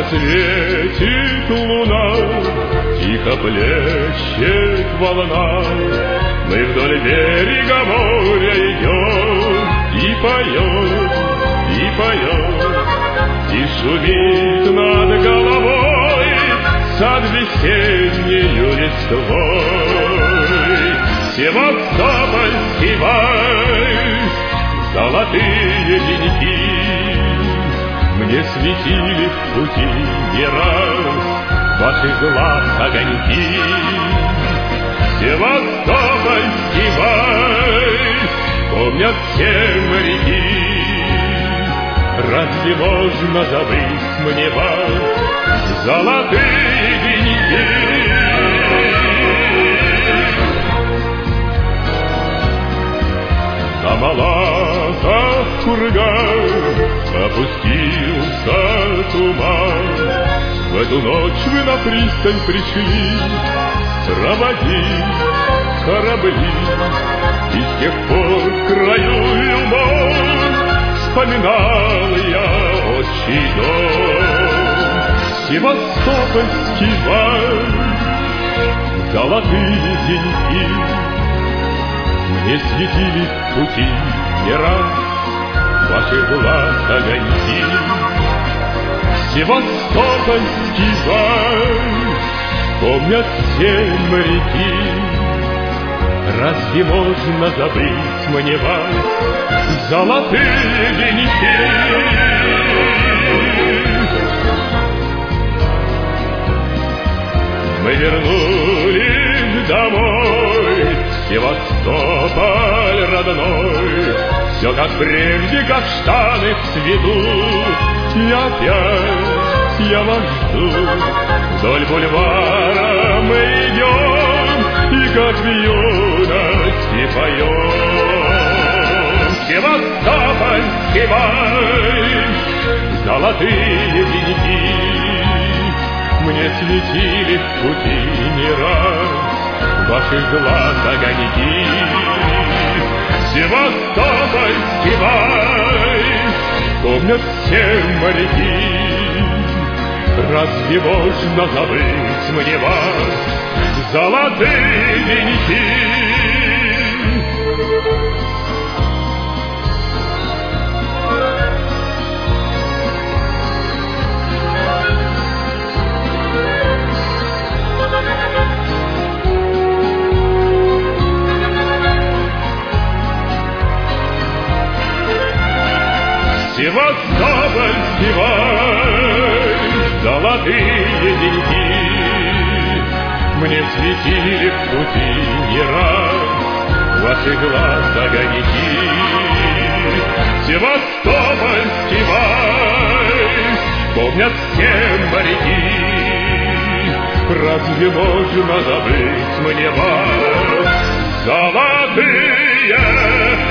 светит луна, тихо плещет волна. Мы вдоль берега моря идем, и поет, и поет, и шумит над головой сад весеннею листвой. Севастопольский вальс, золотые деньги мне светили в пути не раз ваших глаз огоньки. Севастопольский вальс помнят все моряки. Разве можно забыть мне вас, золотые деньги? На Малахов курган опустился туман. В эту ночь вы на пристань пришли проводить корабли. И с тех пор в краю умов вспоминал я отчий дом. Севастопольский вальс, золотые деньги мне светили в пути не раз ваших глаз огоньки. Севастопольский вальс помнят все моряки. Разве можно забыть мне вас, золотые деньги? Мы вернулись домой, Севастополь родной. Все как прежде, каштаны цветут, и опять я вас жду. Вдоль бульвара мы идем, и как в юности поем. Севастопольский вальс, золотые деньги мне светили в пути не раз ваших глаз огоньки. Севастопольский вальс помнят все моряки. Разве можно забыть мне вас, золотые деньги? Севастопольский вальс, золотые деньги мне светили в пути не раз ваших глаз огоньки. Севастопольский вальс помнят все моряки. Разве можно забыть мне вас, золотые